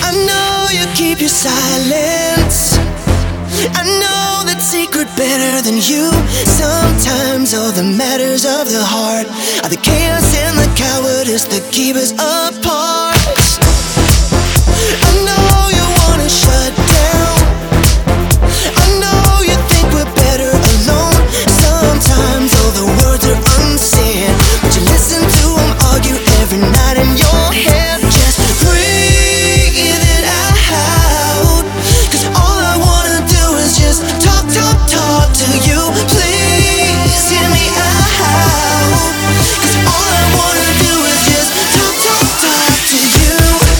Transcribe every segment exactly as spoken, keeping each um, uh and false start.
I know you keep your silence. I know that secret better than you. Sometimes all the matters of the heart are the chaos and the cowardice that keep us apart. I know you wanna shut down. I know you think we're better alone. Sometimes all the words are unsaid, but you listen to them argue every night in your head. Just breathe it out, 'cause all I wanna do is just talk, talk, talk to you. Please hear me out, 'cause all I wanna do is just talk, talk, talk to you.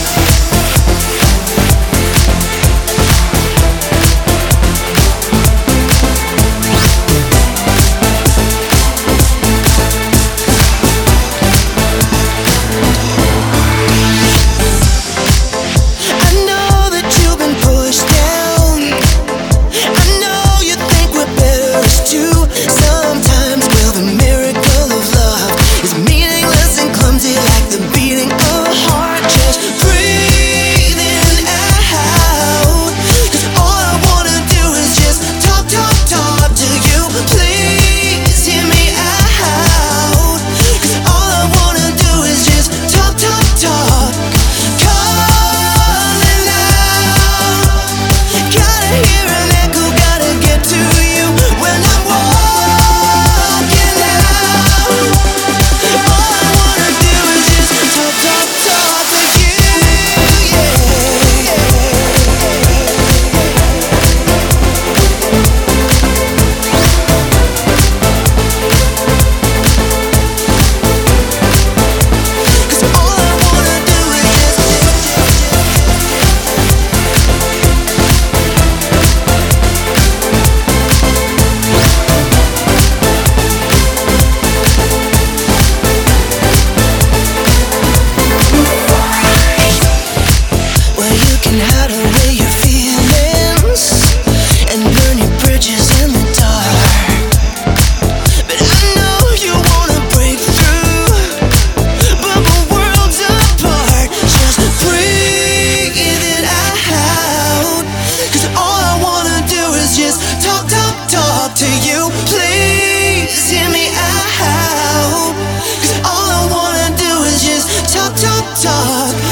To you, please hear me out, 'cause all I wanna do is just talk, talk, talk.